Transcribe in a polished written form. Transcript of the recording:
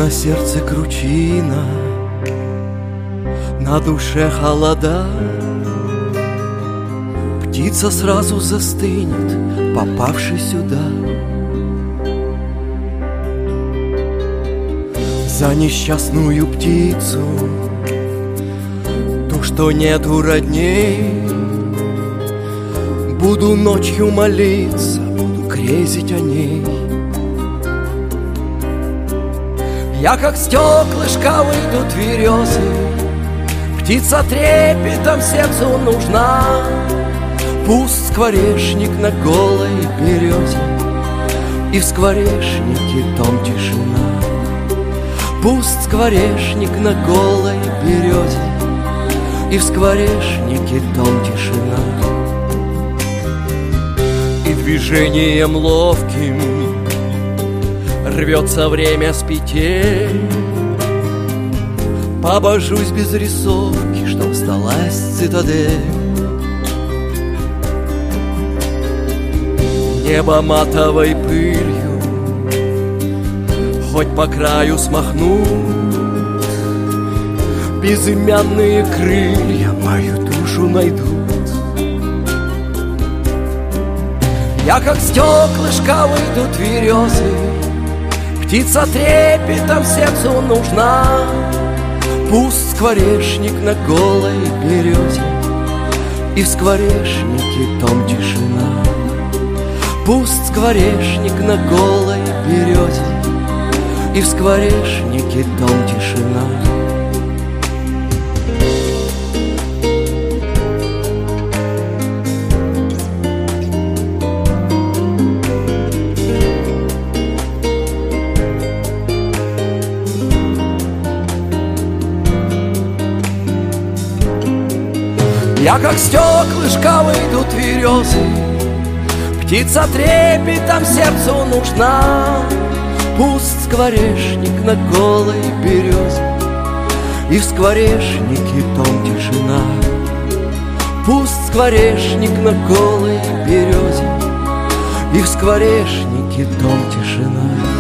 на сердце кручина, на душе холода. Птица сразу застынет, попавши сюда. За несчастную птицу, ту, что нету родней, буду ночью молиться, буду грезить о ней. Я как стеклышко выйду тверезы, птица трепетом сердцу нужна. Пусть скворечник на голой березе, и в скворечнике том тишина. Пусть скворечник на голой березе, и в скворечнике том тишина. И движением ловким рвется время с петель. Побожусь без рисовки, чтоб сдалась цитадель. Небо матовой пылью хоть по краю смахнут, безымянные крылья мою душу найдут. Я как стеклышко выйду тверезы, птица трепетом сердцу нужна. Пусть скворечник на голой березе, и в скворечнике том тишина. Пусть скворечник на голой березе, и в скворечнике том тишина. Я как стеклышко выйду тверезы, птица трепетом сердцу нужна. Пусть скворечник на голой березе, и в скворечнике том тишина. Пусть скворечник на голой березе, и в скворечнике том тишина.